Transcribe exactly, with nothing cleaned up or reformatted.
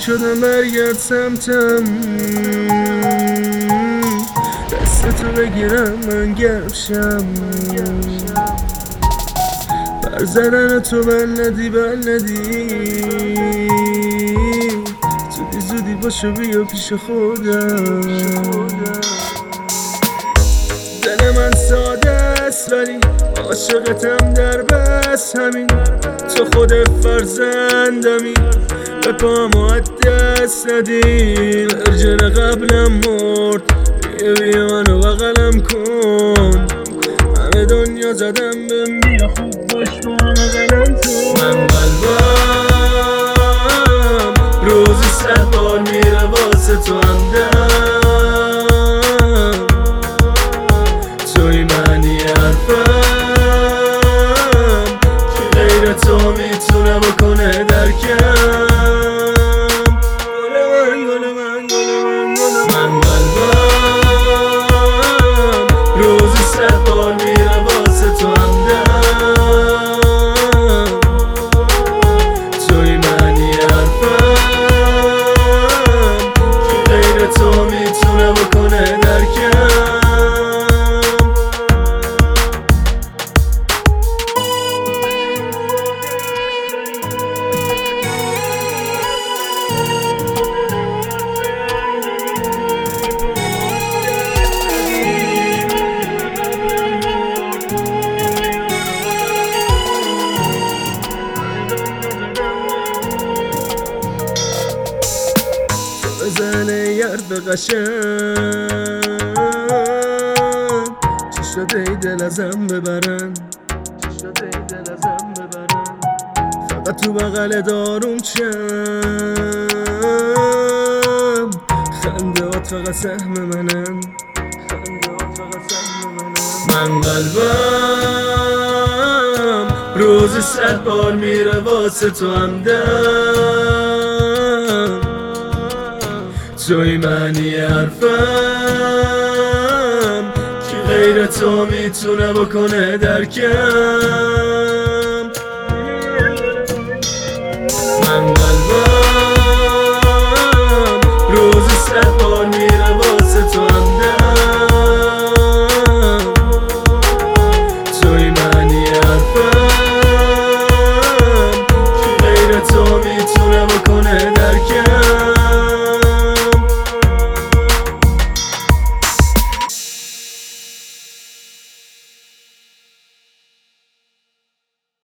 شدم برگرد سمتم، دستتو بگیرم من گرمشم، بر زدن تو بلدی بلدی، زودی زودی باشو بیا پیش خودم. دل من ساده است ولی عاشقتم در بس، همین تو خود فرزندمی، به پامو دست ندی. ورژن قبلم مرد، بیا بیا منو بغلم کن، همه دنیا زدم بهم بیا خوب باش با بغلم کن. من قلبم روزی صد بار میره واسه تو همدم، توی معنی حرفم که غیر تو میتونه بکنه درکم. من قلبم روزی صد بار میره واسه تو همدم، توی معنی حرفم که غیر تو میتونه بکنه درکم. بزنه یرد قشنگ، چی شده ای دل ازم ببرن، چی شده ای دل ازم ببرن، فقط تو بغل داروم چم، خنده هات فقط سهم منن، خنده هات فقط سهم منن. من قلبم روزی صد بار میره واسه تو همدم، توی معنی حرفم که غیر تو میتونه بکنه درکم.